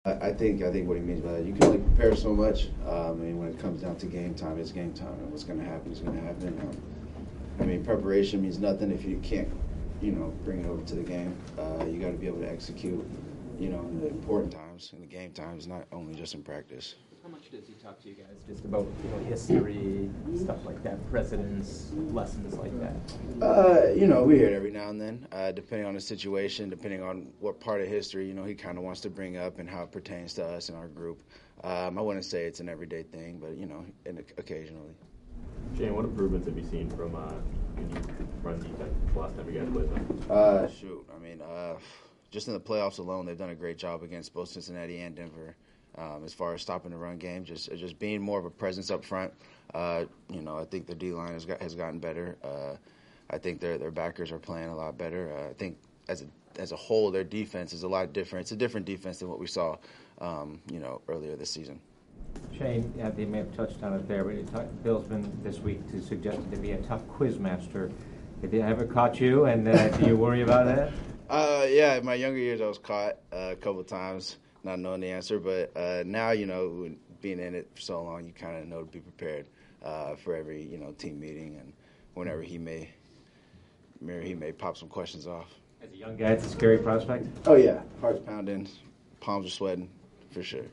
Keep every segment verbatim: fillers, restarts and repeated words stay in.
I I think I think what he means by that, you can only prepare so much. Um, I mean, when it comes down to game time, it's game time, and what's going to happen is going to happen. Um, I mean, preparation means nothing if you can't, you know, bring it over to the game. Uh, you got to be able to execute, you know, in the important times, in the game times, not only just in practice. How much does he talk to you guys just about, you know, history, stuff like that, precedents, lessons like that? Uh, you know, we hear it every now and then, uh, depending on the situation, depending on what part of history, you know, he kind of wants to bring up and how it pertains to us and our group. Um, I wouldn't say it's an everyday thing, but, you know, and occasionally. Shane, what improvements have you seen from uh, when you run defense the last time you guys played them? Uh, shoot, I mean, uh, just in the playoffs alone, they've done a great job against both Cincinnati and Denver. Um, as far as stopping the run game, just just being more of a presence up front. Uh, you know, I think the D line has got has gotten better. Uh, I think their their backers are playing a lot better. Uh, I think as a as a whole, their defense is a lot different. It's a different defense than what we saw, um, you know, earlier this season. Shane, yeah, they may have touched on it there, but it talk, Bill's been this week to suggest to be a tough quiz master. Did they ever caught you, and uh, do you worry about that? Uh, yeah, in my younger years, I was caught uh, a couple of times, not knowing the answer. But uh, now, you know, being in it for so long, you kind of know to be prepared uh, for every, you know, team meeting and whenever he may, whenever he may pop some questions off. As a young guy, it's a scary prospect. Oh yeah, heart's pounding, palms are sweating, for sure.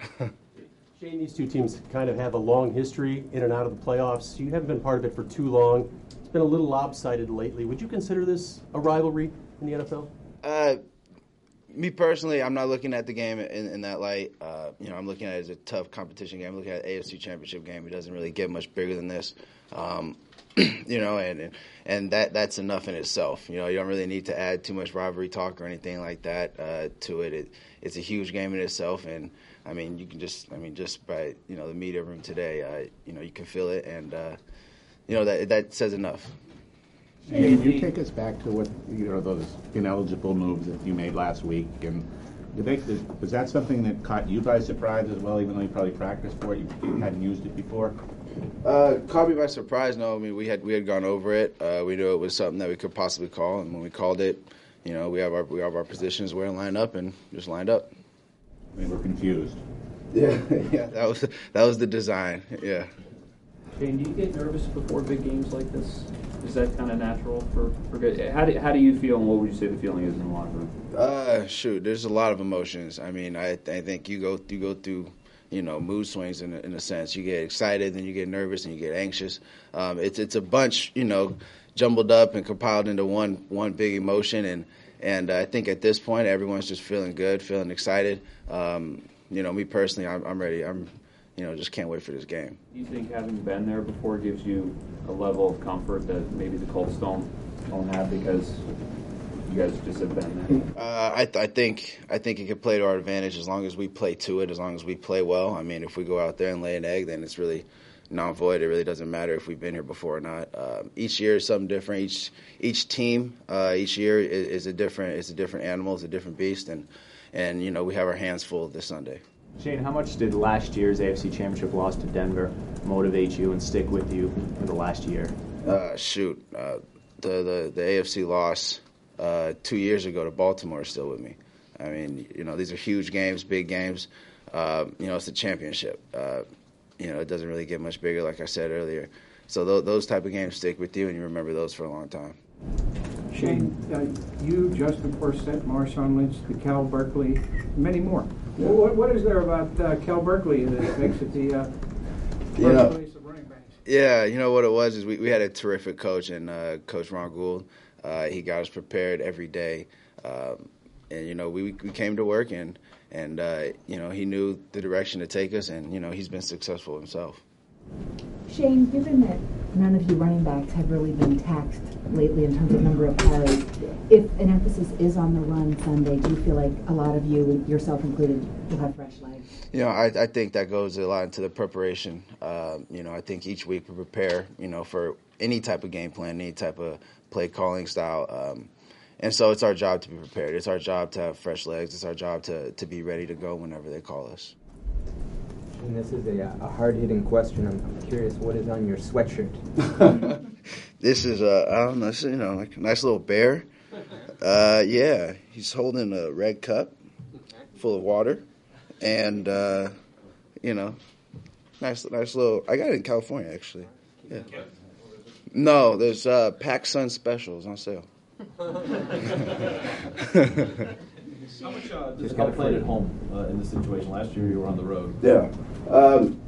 Shane, these two teams kind of have a long history in and out of the playoffs. You haven't been part of it for too long. It's been a little lopsided lately. Would you consider this a rivalry in the N F L? Uh, me personally, I'm not looking at the game in, in that light. Uh, you know, I'm looking at it as a tough competition game. I'm looking at an A F C Championship game. It doesn't really get much bigger than this. Um, you know, and and that that's enough in itself. You know, you don't really need to add too much rivalry talk or anything like that uh, to it. it. It's a huge game in itself, and I mean, you can just, I mean, just by you know the media room today, uh, you know, you can feel it, and uh, you know that that says enough. Can you take us back to what, you know, those ineligible moves that you made last week? And did they, did, was that something that caught you by surprise as well, even though you probably practiced for it, you hadn't used it before? Uh, caught me by surprise. No, I mean we had we had gone over it. Uh, we knew it was something that we could possibly call, and when we called it, you know, we have our we have our positions where to line up, and just lined up. We were confused. Yeah, yeah, that was that was the design. Yeah. Shane, do you get nervous before big games like this? Is that kind of natural for, for good? How do, how do you feel, and what would you say the feeling is in the locker room? Uh, shoot, there's a lot of emotions. I mean, I I think you go you go through, you know, mood swings in a, in a sense. You get excited, then you get nervous, and you get anxious. Um, it's it's a bunch, you know, jumbled up and compiled into one one big emotion. And and I think at this point, everyone's just feeling good, feeling excited. Um, you know, me personally, I'm, I'm ready. I'm, you know, just can't wait for this game. Do you think having been there before gives you a level of comfort that maybe the Colts don't don't have because you guys just have been there? Uh, I, th- I think I think it could play to our advantage as long as we play to it, as long as we play well. I mean, if we go out there and lay an egg, then it's really non-void. It really doesn't matter if we've been here before or not. Uh, each year is something different. Each each team, uh, each year is, is a different. It's a different animal. It's a different beast, and and you know we have our hands full this Sunday. Shane, how much did last year's A F C Championship loss to Denver motivate you and stick with you for the last year? Uh, shoot, uh, the, the the A F C loss uh, two years ago to Baltimore is still with me. I mean, you know, these are huge games, big games. Uh, you know, it's a championship. Uh, you know, it doesn't really get much bigger, like I said earlier. So th- those type of games stick with you, and you remember those for a long time. Shane, uh, you, Justin Forsett, Marshawn Lynch, the Cal Berkeley, many more. Well, what, what is there about uh, Cal Berkeley that makes it the uh, You know, birthplace of running backs? Yeah, you know what it was is we, we had a terrific coach, and uh, Coach Ron Gould. Uh, he got us prepared every day, um, and you know we we came to work, and and uh, you know he knew the direction to take us, and you know he's been successful himself. Shane, given that none of you running backs have really been taxed lately in terms of number of carries, if an emphasis is on the run Sunday, do you feel like a lot of you, yourself included, will have fresh legs? You know, I, I think that goes a lot into the preparation. Uh, you know, I think each week we prepare, you know, for any type of game plan, any type of play calling style. Um, and so it's our job to be prepared. It's our job to have fresh legs. It's our job to, to be ready to go whenever they call us. And this is a, a hard-hitting question. I'm, I'm curious, what is on your sweatshirt? This is a, I don't know, you know, like a nice little bear. Uh, yeah, he's holding a red cup full of water. and uh, you know, nice, nice little. I got it in California actually. Yeah. No, there's uh, PacSun specials on sale. How much uh, does Cal play at home uh, in this situation? Last year you were on the road. Yeah. Um,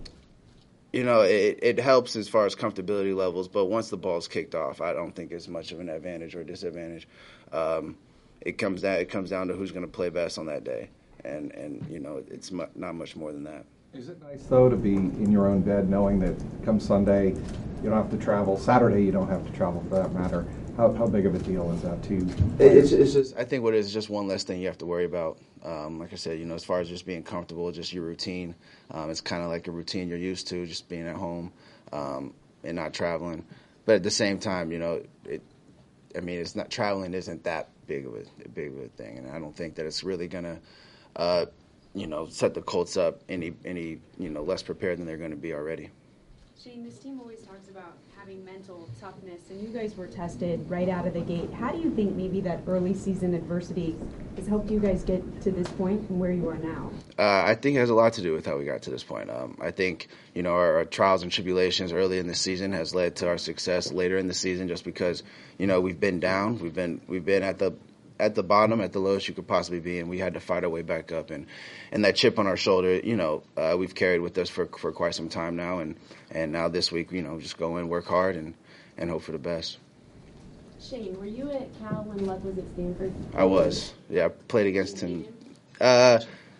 you know, it, it helps as far as comfortability levels, but once the ball's kicked off, I don't think it's much of an advantage or a disadvantage. Um, it comes down it comes down to who's going to play best on that day, and, and you know, it's mu- not much more than that. Is it nice, though, to be in your own bed knowing that come Sunday you don't have to travel, Saturday you don't have to travel for that matter? How, how big of a deal is that to you? It's, it's just, I think what it is just one less thing you have to worry about. Um, like I said, you know, as far as just being comfortable, just your routine. Um, it's kind of like a routine you're used to, just being at home um, and not traveling. But at the same time, you know, it. I mean, it's not traveling isn't that big of a, a big of a thing, and I don't think that it's really gonna, uh, you know, set the Colts up any any you know less prepared than they're going to be already. Shane, this team always talks about having mental toughness, and you guys were tested right out of the gate. How do you think maybe that early season adversity has helped you guys get to this point and where you are now? Uh, I think it has a lot to do with how we got to this point. Um, I think, you know, our, our trials and tribulations early in the season has led to our success later in the season just because, you know, we've been down. We've been we've been at the at the bottom, at the lowest you could possibly be, and we had to fight our way back up. And, and that chip on our shoulder, you know, uh, we've carried with us for for quite some time now. And, and now this week, you know, just go in, work hard, and, and hope for the best. Shane, were you at Cal when Luck was at Stanford? I was. Yeah, I played against him. Uh,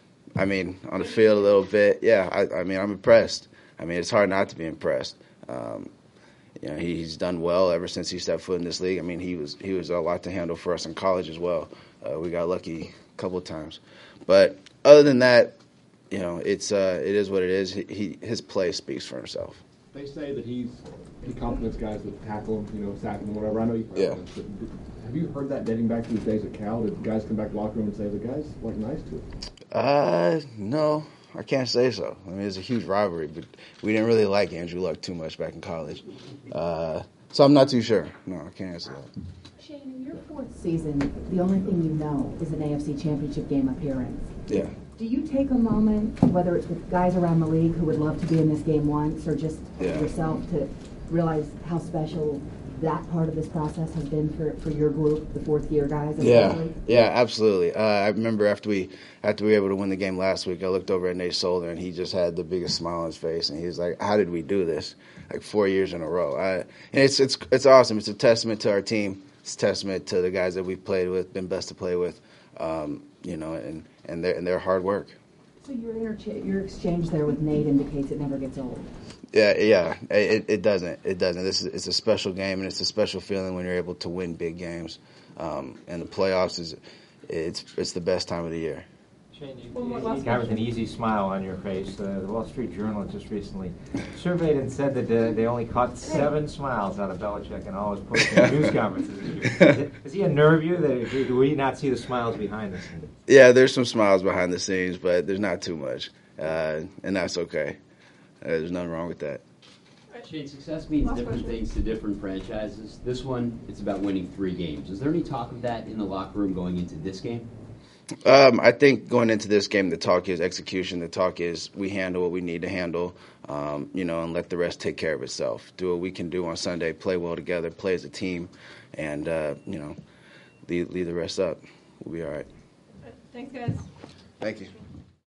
I mean, on the field a little bit. Yeah, I, I mean, I'm impressed. I mean, it's hard not to be impressed. Um, you know, he, he's done well ever since he stepped foot in this league. I mean, he was he was a lot to handle for us in college as well. Uh, we got lucky a couple of times, but other than that, you know, it's uh, it is what it is. He, he his play speaks for himself. They say that he's he compliments guys that tackle him, you know, sack him, whatever. I know you. Yeah. But have you heard that dating back to his days at Cal? Did guys come back to the locker room and say the guys like nice to him? Uh, no, I can't say so. I mean, it's a huge rivalry, but we didn't really like Andrew Luck too much back in college. Uh, so I'm not too sure. No, I can't answer that. Shane, in your fourth season, the only thing you know is an A F C Championship game appearance. Yeah. Do you take a moment, whether it's with guys around the league who would love to be in this game once, or just Yeah. yourself, to realize how special that part of this process has been for, for your group, the fourth year guys? Yeah, especially? yeah, absolutely. Uh, I remember after we after we were able to win the game last week, I looked over at Nate Solder, and he just had the biggest smile on his face, and he was like, "How did we do this? Like four years in a row?" I, and it's it's it's awesome. It's a testament to our team. It's a testament to the guys that we've played with, been blessed to play with, um, you know, and and their and their hard work. So your intercha- your exchange there with Nate indicates it never gets old. Yeah, yeah, it it doesn't. It doesn't. This is it's a special game, and it's a special feeling when you're able to win big games. Um, and the playoffs is it's it's the best time of the year. Shane, you, you, you guy with an easy smile on your face. Uh, the Wall Street Journal just recently surveyed and said that uh, they only caught seven smiles out of Belichick in all his post-game news conferences this year. Does, it, does he unnerve you? That do we not see the smiles behind the scenes? Yeah, there's some smiles behind the scenes, but there's not too much, uh, and that's okay. Uh, there's nothing wrong with that. Shane, success means different things to different franchises. This one, it's about winning three games. Is there any talk of that in the locker room going into this game? Um, I think going into this game, the talk is execution. The talk is we handle what we need to handle, um, you know, and let the rest take care of itself. Do what we can do on Sunday, play well together, play as a team, and, uh, you know, leave, leave the rest up. We'll be all right. Thanks, guys. Thank you.